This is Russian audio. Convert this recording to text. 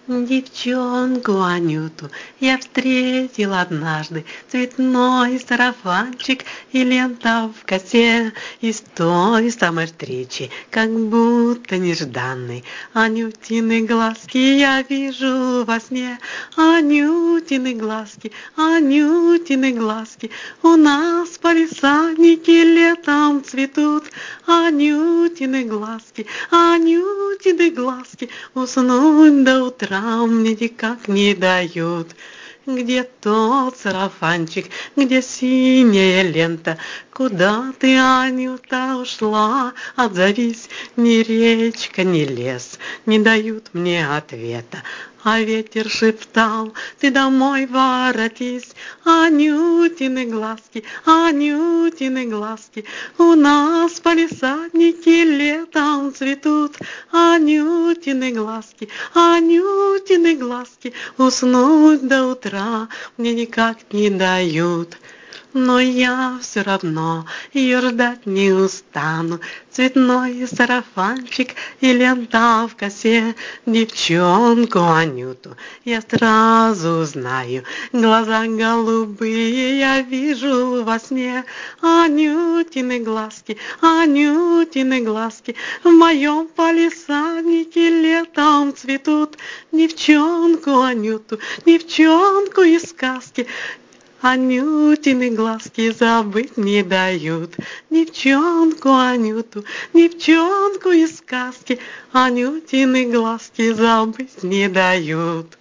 Девчонку Анюту я встретил однажды, цветной сарафанчик и лента в косе, и с той самой встречи, как будто нежданной, Анютины глазки я вижу во сне. Анютины глазки, Анютины глазки, у нас палисадники летом цветут. Анютины глазки, Анютины глазки, уснуть до утра мне никак не дают. Где тот сарафанчик, где синяя лента? Куда ты, Анюта, ушла? Отзовись, ни речка, ни лес не дают мне ответа. А ветер шептал: ты домой воротись. Анютины глазки, Анютины глазки, у нас палисадники летом цветут. Анютины глазки, Анютины глазки, уснуть до утра мне никак не дают. Но я все равно ее ждать не устану. Цветной сарафанчик и лента в косе. Девчонку Анюту я сразу узнаю. Глаза голубые я вижу во сне. Анютины глазки, Анютины глазки, в моем палисаднике летом цветут. Девчонку Анюту, девчонку из сказки, Анютины глазки забыть не дают. Девчонку Анюту, девчонку из сказки, Анютины глазки забыть не дают.